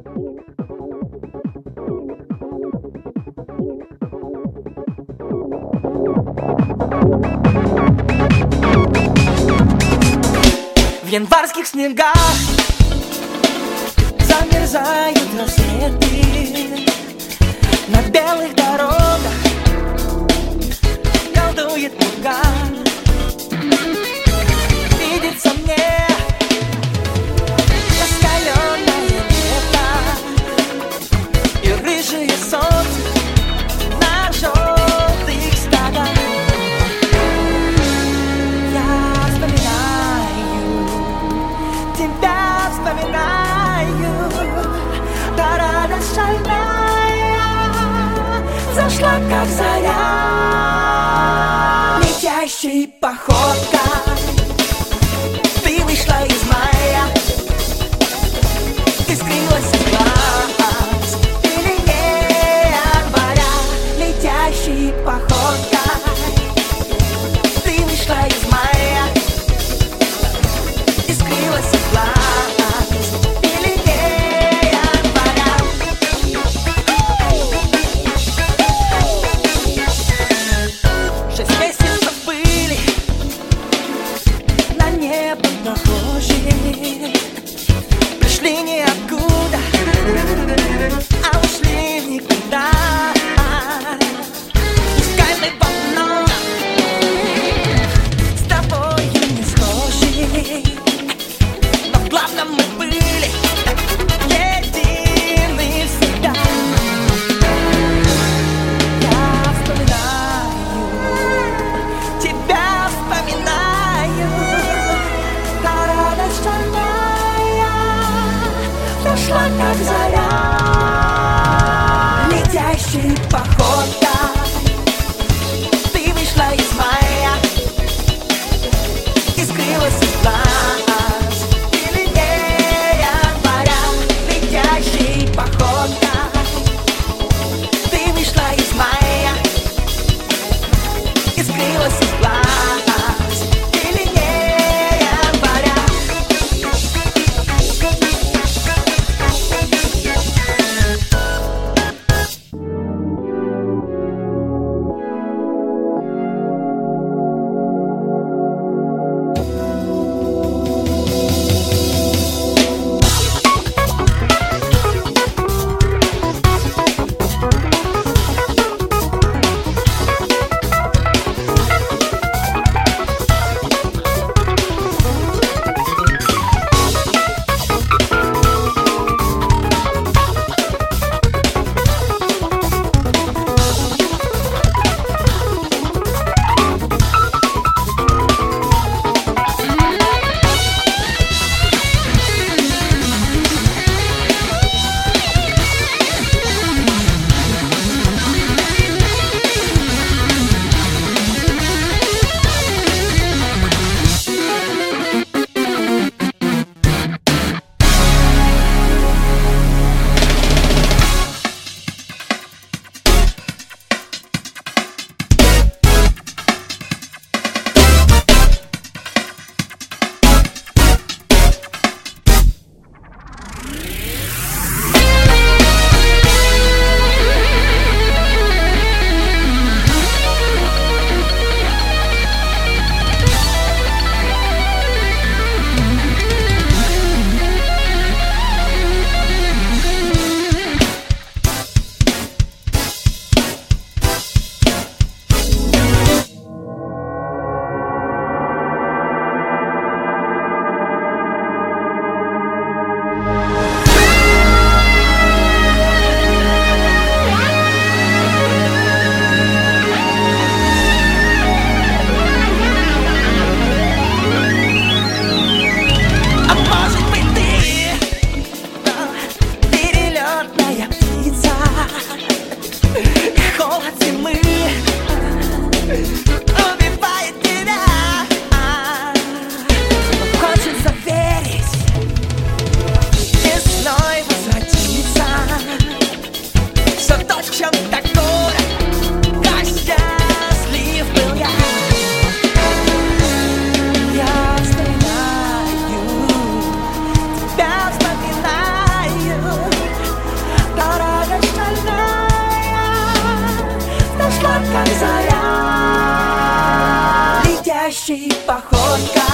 В январских снегах замерзают рассветы, на белых дорогах колдует мука. Видится мне раскаленное лето и рыжее солнце на желтых стадах. Я вспоминаю, тебя вспоминаю, та радость шальная зашла, как заря. Летящей походкой ты вышла из мая и скрылась из глаз или января. Летящей походкой ты вышла из мая и скрылась из глаз или января. 6 месяцев были на небо похожи, пришли ниоткуда, а ушли в никуда. Пускай мы давно с тобою не схожи, но в главном мы были едины всегда. Я вспоминаю, тебя вспоминаю, та радость шальная зашла, как заря. Летящей походкой ты вышла из мая и скрылась из глаз или января. Летящей походкой ты вышла из мая и скрылась из глаз или января. девичьей походкой.